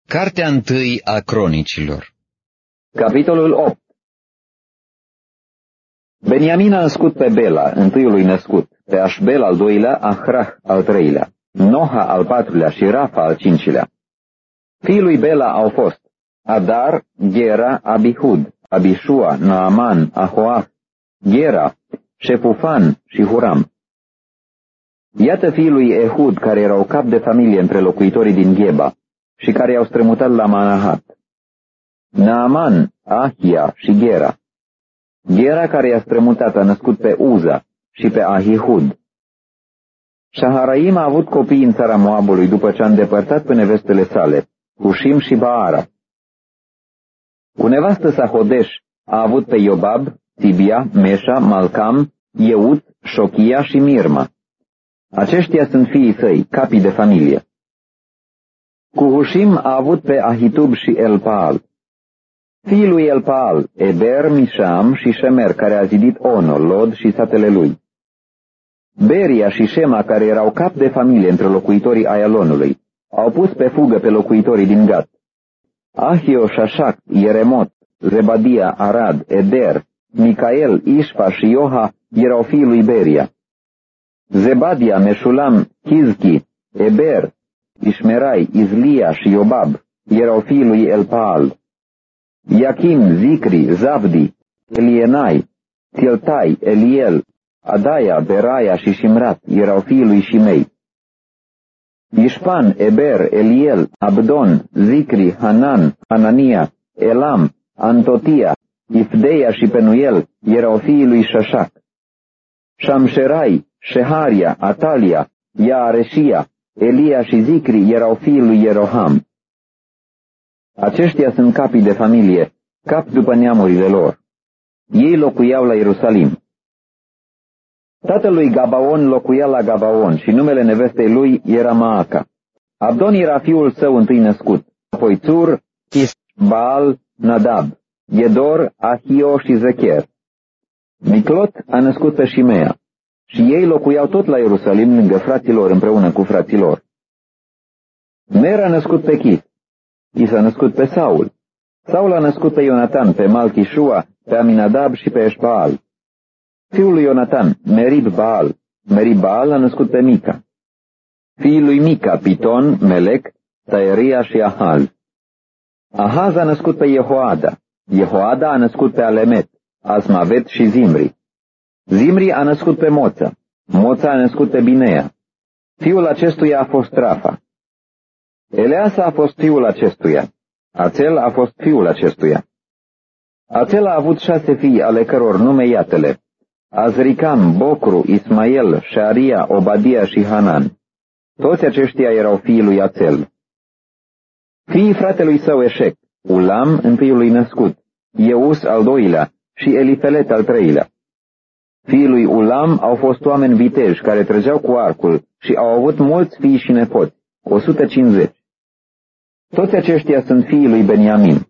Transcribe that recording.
Cartea întâi a Cronicilor. Capitolul 8. Beniamin a născut pe Bela, întâiului născut, pe Așbel al doilea, Ahrah al treilea, Noha al patrulea și Rafa al cincilea. Fiii lui Bela au fost Adar, Gera, Abihud, Abishua, Naaman, Ahoaf, Gera, Șefufan și Huram. Iată fiii lui Ehud, care erau cap de familie între locuitorii din Gheba și care i-au strămutat la Manahat: Naaman, Ahia și Gera. Gera, care i-a strămutat, a născut pe Uza și pe Ahihud. Shaharaim a avut copii în țara Moabului după ce a îndepărtat pe nevestele sale, Hushim și Baara. Cu nevastă sa Hodesh a avut pe Iobab, Tibia, Meșa, Malcam, Ieut, Șochia și Mirma. Aceștia sunt fiii săi, capii de familie. Cu Hushim a avut pe Ahitub și Elpaal. Fiii lui Elpaal, Eber, Misham și Shemer, care a zidit Ono, Lod și satele lui. Beria și Shema, care erau cap de familie între locuitorii Aialonului, au pus pe fugă pe locuitorii din Gat. Ahio, Shashak, Ieremot, Zebadia, Arad, Eder, Micael, Ishpa și Ioha erau fiii lui Beria. Zebadia, Meshulam, Chizchi, Eber, Ishmerai, Izlia și Iobab erau fiii lui Elpaal. Iachim, Zicri, Zavdi, Elienai, Tiltai, Eliel, Adaia, Beraia și Shimrat erau fiii lui Shimei. Ishpan, Eber, Eliel, Abdon, Zicri, Hanan, Hanania, Elam, Antotia, Ifdeia și Penuel erau fiii lui Shashak. Shamsherai, Sheharia, Atalia, Iareșia, Elia și Zicri erau fiii lui Ieroham. Aceștia sunt capii de familie, cap după neamurile lor. Ei locuiau la Ierusalim. Tatăl lui Gabaon locuia la Gabaon și numele nevestei lui era Maaca. Abdon era fiul său întâi născut, apoi Țur, Baal, Nadab, Gedor, Ahio și Zecher. Miclot a născut pe Shimea și ei locuiau tot la Ierusalim lângă fraților împreună cu fraților. Ner a născut pe Chis. Chis a născut pe Saul. Saul a născut pe Ionatan, pe Malchishua, pe Aminadab și pe Eșbaal. Fiul lui Ionatan, Merib Baal. Merib Baal a născut pe Mica. Fiii lui Mica, Piton, Melec, Taeria și Ahaz. Ahaz a născut pe Jehoada. Jehoada a născut pe Alemet, Asmavet și Zimri. Zimri a născut pe Moța. Moța a născut pe Binea. Fiul acestuia a fost Rafa. Eleasa a fost fiul acestuia. Ațel a fost fiul acestuia. Ațel a avut 6 fii, ale căror nume iată-le: Azricam, Bocru, Ismael, Șaria, Obadia și Hanan. Toți aceștia erau fiii lui Ațel. Fiii fratelui său Eșec: Ulam, întâiului născut, Eus al doilea și Elifelet al treilea. Fiii lui Ulam au fost oameni viteji care trăgeau cu arcul și au avut mulți fii și nepoți, 150. Toți aceștia sunt fiii lui Beniamin.